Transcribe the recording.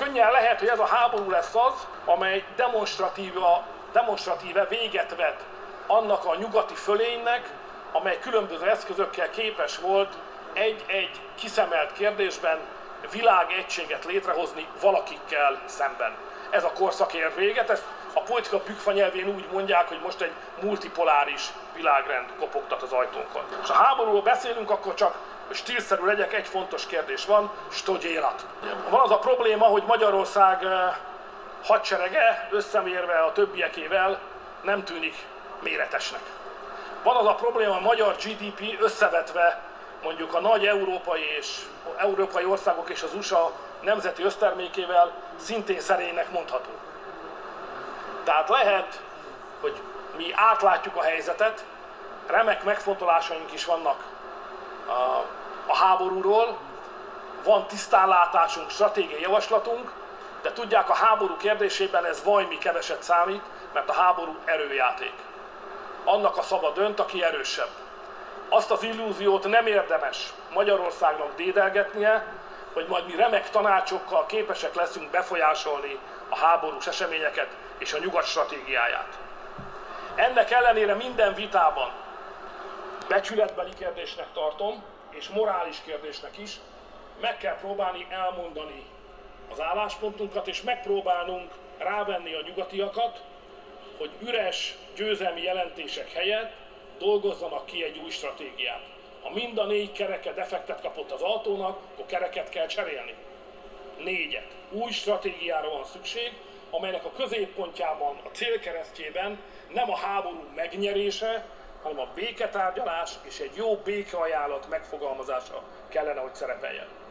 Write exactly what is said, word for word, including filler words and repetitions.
Könnyen lehet, hogy ez a háború lesz az, amely demonstratíva, demonstratíve véget vet annak a nyugati fölénynek, amely különböző eszközökkel képes volt egy-egy kiszemelt kérdésben világegységet létrehozni valakikkel szemben. Ez a korszak ér véget, ezt a politika bükfa nyelvén úgy mondják, hogy most egy multipoláris világrend kopogtat az ajtónkon. És ha háborúról beszélünk, akkor csak stílszerű legyek, egy fontos kérdés van, što dělat. Van az a probléma, hogy Magyarország hadserege összemérve a többiekével nem tűnik méretesnek. Van az a probléma, a magyar gé dé pé összevetve mondjuk a nagy európai és európai országok és az u es á nemzeti össztermékével szintén szerénynek mondható. Tehát lehet, hogy mi átlátjuk a helyzetet, remek megfontolásaink is vannak a, a háborúról, van tisztánlátásunk, stratégiai javaslatunk, de tudják, a háború kérdésében ez vajmi keveset számít, mert a háború erőjáték. Annak a szava dönt, aki erősebb. Azt az illúziót nem érdemes Magyarországnak dédelgetnie, hogy majd mi remek tanácsokkal képesek leszünk befolyásolni a háborús eseményeket és a nyugat stratégiáját. Ennek ellenére minden vitában becsületbeli kérdésnek tartom, és morális kérdésnek is, meg kell próbálni elmondani az álláspontunkat, és megpróbálnunk rávenni a nyugatiakat, hogy üres győzelmi jelentések helyett dolgozzanak ki egy új stratégiát. Ha mind a négy kereke defektet kapott az autónak, akkor kereket kell cserélni. Négyet. Új stratégiára van szükség, amelynek a középpontjában, a célkeresztjében nem a háború megnyerése, hanem a béketárgyalás és egy jó békeajánlat megfogalmazása kellene, hogy szerepeljen.